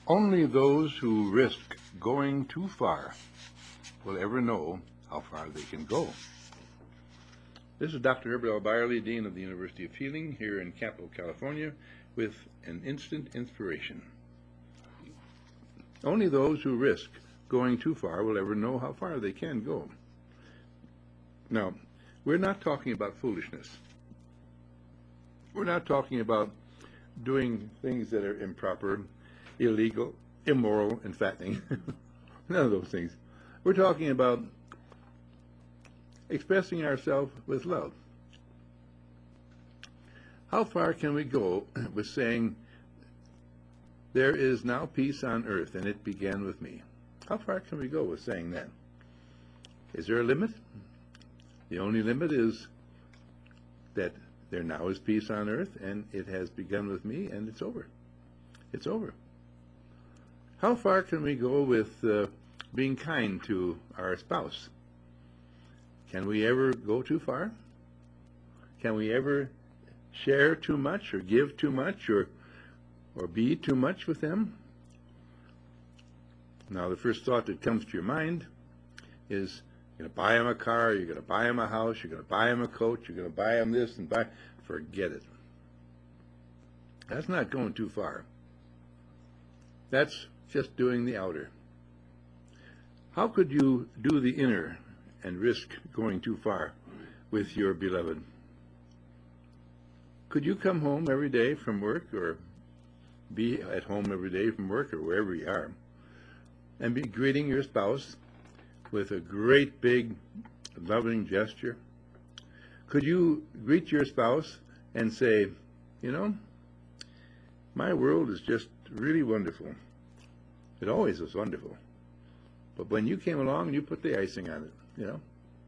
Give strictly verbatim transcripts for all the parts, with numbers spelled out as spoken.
Only those who risk going too far will ever know how far they can go. This is Doctor Herbert L. Byerly, Dean of the University of Healing here in Capitol, California, with an instant inspiration. Only those who risk going too far will ever know how far they can go. Now, we're not talking about foolishness. We're not talking about doing things that are improper, illegal, immoral, and fattening. None of those things. We're talking about expressing ourselves with love. How far can we go with saying, there is now peace on earth, and it began with me? How far can we go with saying that? Is there a limit? The only limit is that there now is peace on earth, and it has begun with me, and it's over. It's over. How far can we go with uh, being kind to our spouse? Can we ever go too far? Can we ever share too much, or give too much, or or be too much with them? Now, the first thought that comes to your mind is, you're going to buy them a car, you're going to buy them a house, you're going to buy them a coat, you're going to buy them this and buy. Forget it. That's not going too far. That's just doing the outer. How could you do the inner and risk going too far with your beloved? Could you come home every day from work, or be at home every day from work, or wherever you are, and be greeting your spouse with a great big loving gesture? Could you greet your spouse and say, you know, my world is just really wonderful. It always was wonderful. But when you came along and you put the icing on it, you know,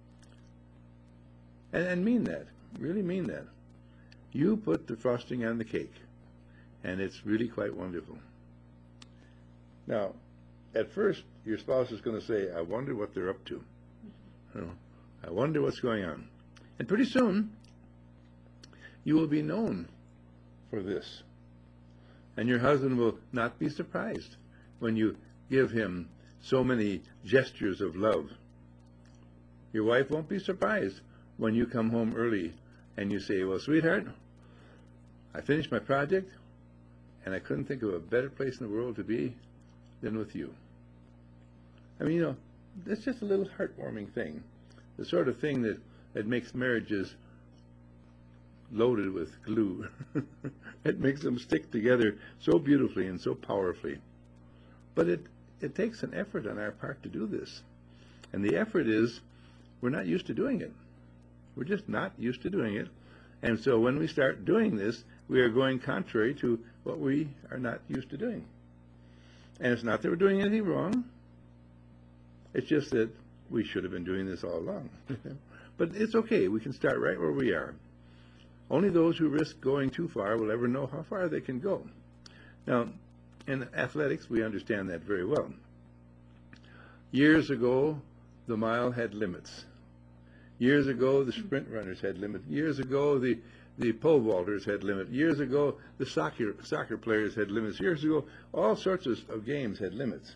and, and mean that, really mean that. You put the frosting on the cake, and it's really quite wonderful. Now, at first, your spouse is going to say, I wonder what they're up to. You know, I wonder what's going on. And pretty soon, you will be known for this. And your husband will not be surprised when you give him so many gestures of love. Your wife won't be surprised when you come home early and you say, well, sweetheart, I finished my project, and I couldn't think of a better place in the world to be than with you. I mean, you know, that's just a little heartwarming thing. The sort of thing that, that makes marriages loaded with glue. It makes them stick together so beautifully and so powerfully. But it, it takes an effort on our part to do this. And the effort is, we're not used to doing it. We're just not used to doing it. And so when we start doing this, we are going contrary to what we are not used to doing. And it's not that we're doing anything wrong. It's just that we should have been doing this all along. But it's okay. We can start right where we are. Only those who risk going too far will ever know how far they can go. Now, in athletics, we understand that very well. Years ago, the mile had limits. Years ago, the sprint runners had limits. Years ago, the, the pole vaulters had limits. Years ago, the soccer, soccer players had limits. Years ago, all sorts of, of games had limits.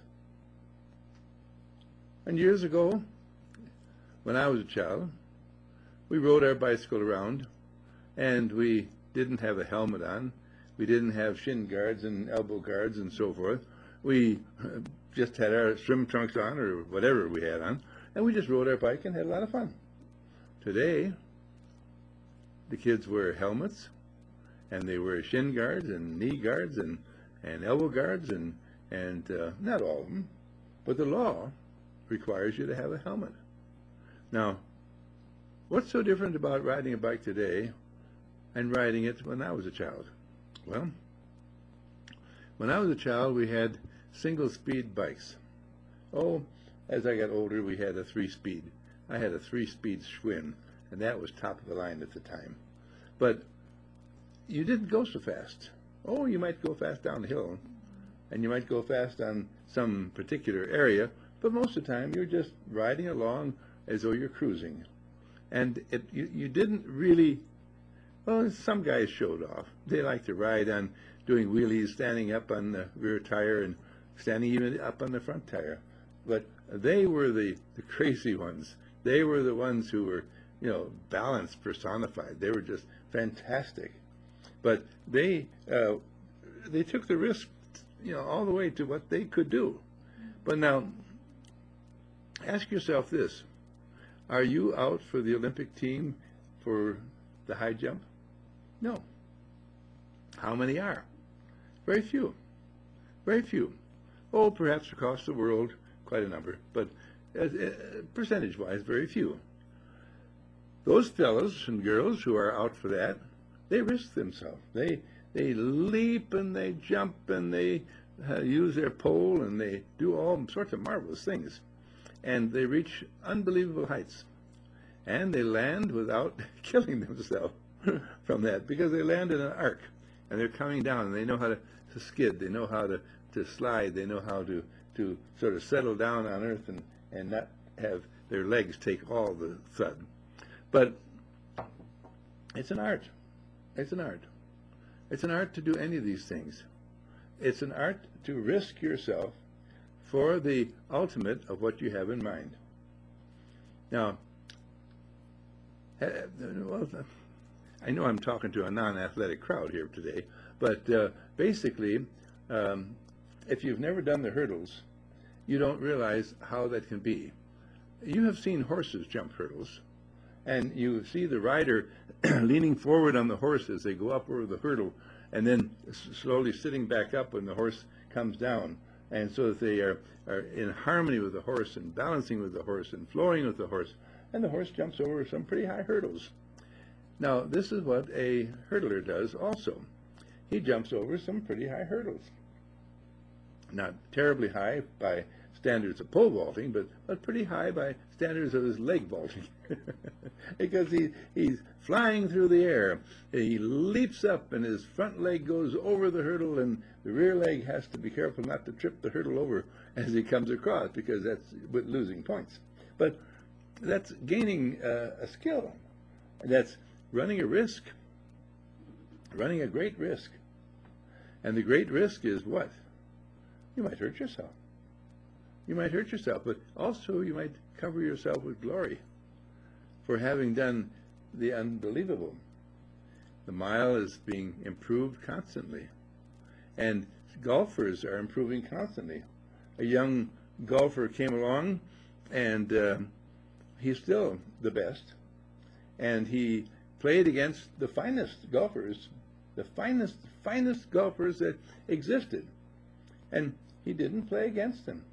And years ago, when I was a child, we rode our bicycle around, and we didn't have a helmet on. We didn't have shin guards and elbow guards and so forth. We just had our swim trunks on, or whatever we had on, and we just rode our bike and had a lot of fun. Today, the kids wear helmets, and they wear shin guards and knee guards and, and elbow guards, and, and uh, not all of them, but the law requires you to have a helmet. Now, what's so different about riding a bike today and riding it when I was a child? Well, when I was a child, we had single-speed bikes. Oh, as I got older, we had a three-speed. I had a three-speed Schwinn, and that was top of the line at the time. But you didn't go so fast. Oh, you might go fast down the hill, and you might go fast on some particular area, but most of the time you're just riding along as though you're cruising. And it, you, you didn't really, well, some guys showed off. They like to ride on doing wheelies, standing up on the rear tire and standing even up on the front tire. But they were the, the crazy ones. They were the ones who were, you know, balance personified. They were just fantastic. But they uh, they took the risk, you know, all the way to what they could do. But now, ask yourself this. Are you out for the Olympic team for the high jump? No. How many are? Very few. Very few. Oh, perhaps across the world, quite a number, but uh, percentage-wise, very few. Those fellows and girls who are out for that, they risk themselves. They they leap and they jump and they uh, use their pole and they do all sorts of marvelous things. And they reach unbelievable heights. And they land without killing themselves from that, because they land in an arc and they're coming down and they know how to, to skid, they know how to, to slide, they know how to, to sort of settle down on earth and, and not have their legs take all the thud. But it's an art. It's an art. It's an art to do any of these things. It's an art to risk yourself for the ultimate of what you have in mind. Now, well, I know I'm talking to a non-athletic crowd here today, but uh, basically, um, if you've never done the hurdles, you don't realize how that can be. You have seen horses jump hurdles, and you see the rider leaning forward on the horse as they go up over the hurdle, and then slowly sitting back up when the horse comes down, and so that they are, are in harmony with the horse and balancing with the horse and flowing with the horse, and the horse jumps over some pretty high hurdles. Now, this is what a hurdler does also. He jumps over some pretty high hurdles. Not terribly high by standards of pole vaulting, but, but pretty high by standards of his leg vaulting. Because he, he's flying through the air. He leaps up and his front leg goes over the hurdle, and the rear leg has to be careful not to trip the hurdle over as he comes across, because that's with losing points. But that's gaining uh, a skill. That's running a risk. Running a great risk. And the great risk is what? You might hurt yourself. You might hurt yourself, but also you might cover yourself with glory for having done the unbelievable. The mile is being improved constantly, and golfers are improving constantly. A young golfer came along, and uh, he's still the best, and he played against the finest golfers, the finest, finest golfers that existed, and he didn't play against them.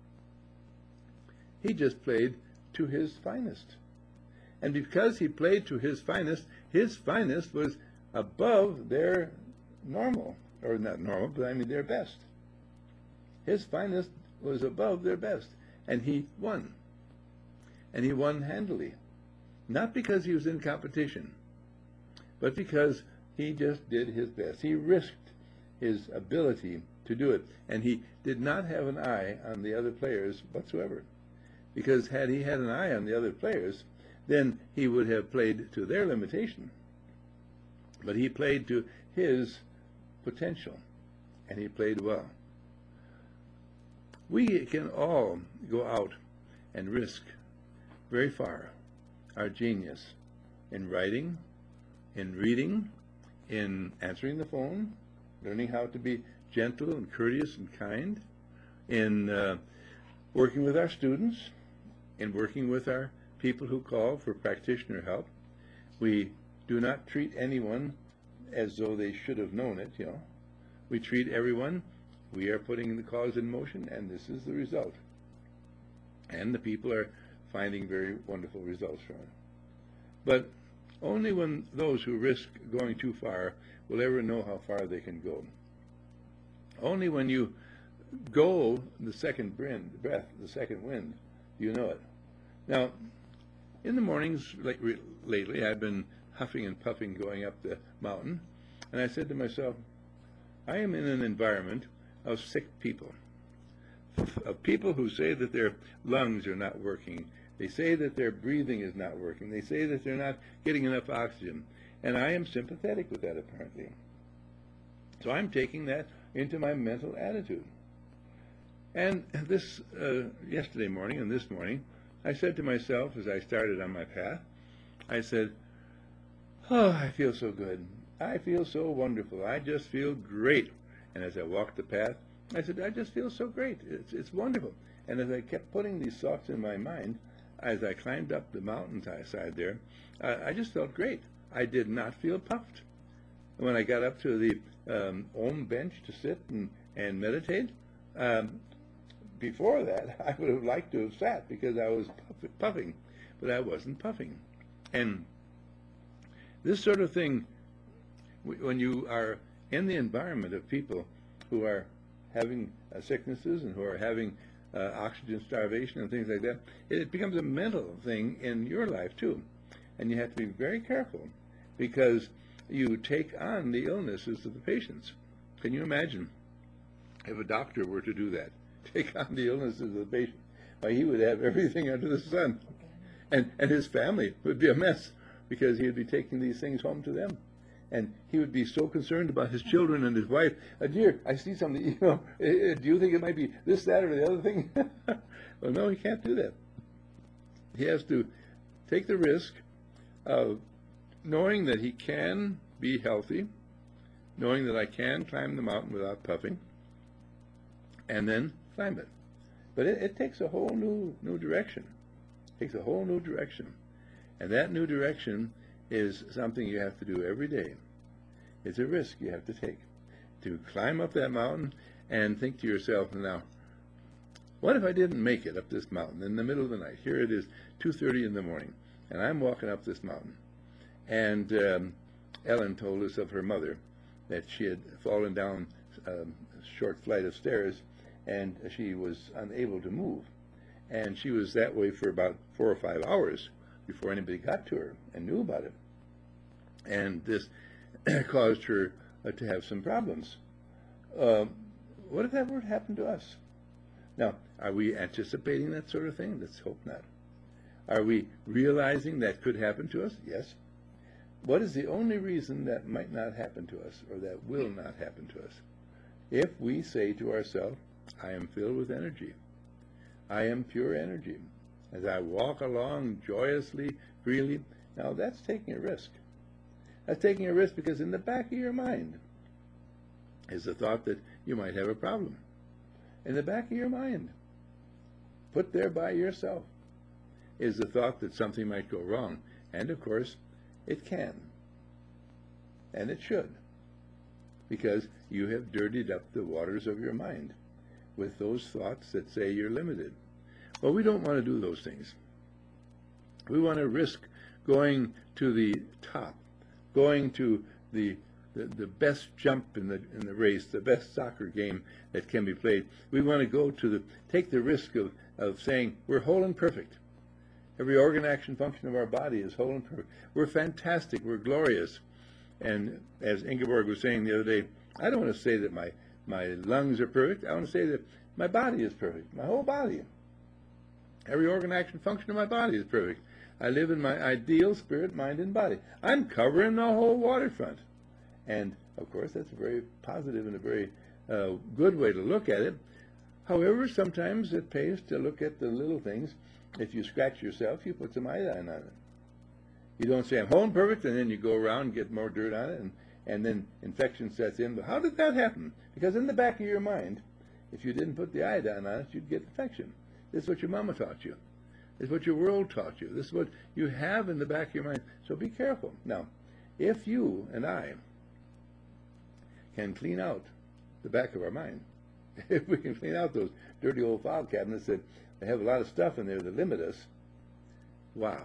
He just played to his finest. And because he played to his finest, his finest was above their normal, or not normal, but I mean their best. His finest was above their best, and he won. And he won handily. Not because he was in competition, but because he just did his best. He risked his ability to do it, and he did not have an eye on the other players whatsoever. Because had he had an eye on the other players, then he would have played to their limitation. But he played to his potential, and he played well. We can all go out and risk very far our genius in writing, in reading, in answering the phone, learning how to be gentle and courteous and kind, in uh, working with our students, in working with our people who call for practitioner help. We do not treat anyone as though they should have known it, you know. We treat everyone, we are putting the cause in motion, and this is the result. And the people are finding very wonderful results from it. But only when those who risk going too far will ever know how far they can go. Only when you go the second breath, the second wind, you know it. Now, in the mornings lately, I've been huffing and puffing going up the mountain, and I said to myself, I am in an environment of sick people, of people who say that their lungs are not working. They say that their breathing is not working. They say that they're not getting enough oxygen, and I am sympathetic with that, apparently. So I'm taking that into my mental attitude. And this, uh, yesterday morning and this morning, I said to myself as I started on my path, I said, oh, I feel so good. I feel so wonderful. I just feel great. And as I walked the path, I said, I just feel so great. It's, it's wonderful. And as I kept putting these thoughts in my mind, as I climbed up the mountainside there, uh, I just felt great. I did not feel puffed. When I got up to the um, Om bench to sit and, and meditate, um, before that, I would have liked to have sat because I was puff puffing, but I wasn't puffing. And this sort of thing, when you are in the environment of people who are having uh, sicknesses and who are having uh, oxygen starvation and things like that, it becomes a mental thing in your life too. And you have to be very careful because you take on the illnesses of the patients. Can you imagine if a doctor were to do that? Take on the illnesses of the patient? Why, he would have everything under the sun. And, and his family would be a mess because he would be taking these things home to them. And he would be so concerned about his children and his wife. Uh, dear, I see something, you know, uh, do you think it might be this, that, or the other thing? Well, no, he can't do that. He has to take the risk of knowing that he can be healthy, knowing that I can climb the mountain without puffing, and then climb it. But it, it takes a whole new new direction. It takes a whole new direction. And that new direction is something you have to do every day. It's a risk you have to take to climb up that mountain and think to yourself, now, what if I didn't make it up this mountain in the middle of the night? Here it is, two thirty in the morning, and I'm walking up this mountain. And um, Ellen told us of her mother, that she had fallen down um, a short flight of stairs, and she was unable to move. And she was that way for about four or five hours before anybody got to her and knew about it. And this caused her uh, to have some problems. Uh, what if that were to happen to us? Now, are we anticipating that sort of thing? Let's hope not. Are we realizing that could happen to us? Yes. What is the only reason that might not happen to us, or that will not happen to us? If we say to ourselves, I am filled with energy. I am pure energy. As I walk along joyously, freely, now that's taking a risk. That's taking a risk because in the back of your mind is the thought that you might have a problem. In the back of your mind, put there by yourself, is the thought that something might go wrong. And of course, it can. And it should. Because you have dirtied up the waters of your mind with those thoughts that say you're limited. Well, we don't want to do those things. We want to risk going to the top, going to the, the, the best jump in the, in the race, the best soccer game that can be played. We want to go to the, take the risk of, of saying we're whole and perfect. Every organ, action, function of our body is whole and perfect. We're fantastic. We're glorious. And as Ingeborg was saying the other day, I don't want to say that my, my lungs are perfect. I want to say that my body is perfect, my whole body. Every organ, action, function of my body is perfect. I live in my ideal spirit, mind, and body. I'm covering the whole waterfront. And, of course, that's a very positive and a very uh, good way to look at it. However, sometimes it pays to look at the little things. If you scratch yourself, you put some iodine on it. You don't say, I'm whole and perfect, and then you go around and get more dirt on it, and, and then infection sets in. But how did that happen? Because in the back of your mind, if you didn't put the iodine on it, you'd get infection. This is what your mama taught you. This is what your world taught you. This is what you have in the back of your mind. So be careful. Now, if you and I can clean out the back of our mind, if we can clean out those dirty old file cabinets that have a lot of stuff in there that limit us, wow.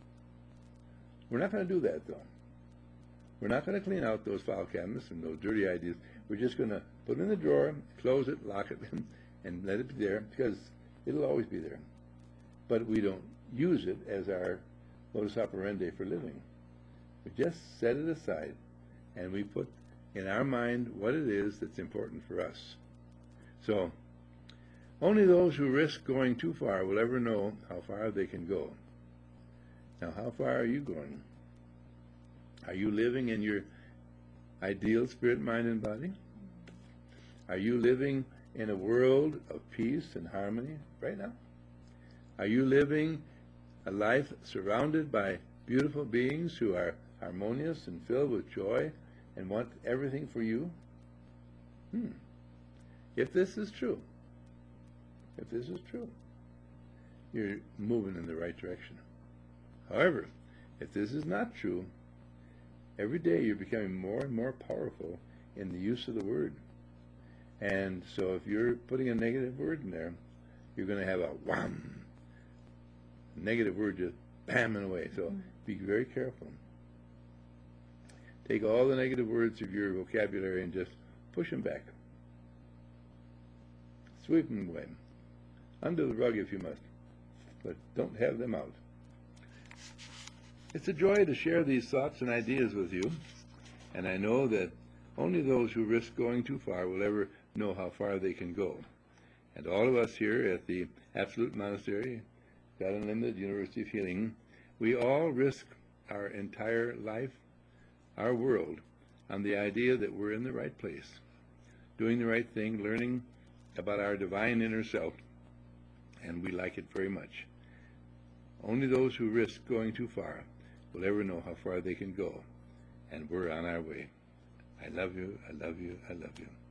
We're not going to do that, though. We're not going to clean out those file cabinets and those dirty ideas. We're just going to put it in the drawer, close it, lock it, and let it be there, because it'll always be there. But we don't use it as our modus operandi for living. We just set it aside, and we put in our mind what it is that's important for us. So, only those who risk going too far will ever know how far they can go. Now, how far are you going? Are you living in your ideal spirit, mind, and body? Are you living in a world of peace and harmony right now? Are you living a life surrounded by beautiful beings who are harmonious and filled with joy and want everything for you? Hmm. If this is true, if this is true, you're moving in the right direction. However, if this is not true, every day you're becoming more and more powerful in the use of the word. And so if you're putting a negative word in there, you're going to have a wham, negative word just bam and away. So mm-hmm. be very careful. Take all the negative words of your vocabulary and just push them back. Sweep them away. Under the rug if you must, but don't have them out. It's a joy to share these thoughts and ideas with you, and I know that only those who risk going too far will ever know how far they can go. And all of us here at the Absolute Monastery, God Unlimited University of Healing, we all risk our entire life, our world, on the idea that we're in the right place, doing the right thing, learning about our divine inner self, and we like it very much. Only those who risk going too far will ever know how far they can go, and we're on our way. I love you, I love you, I love you.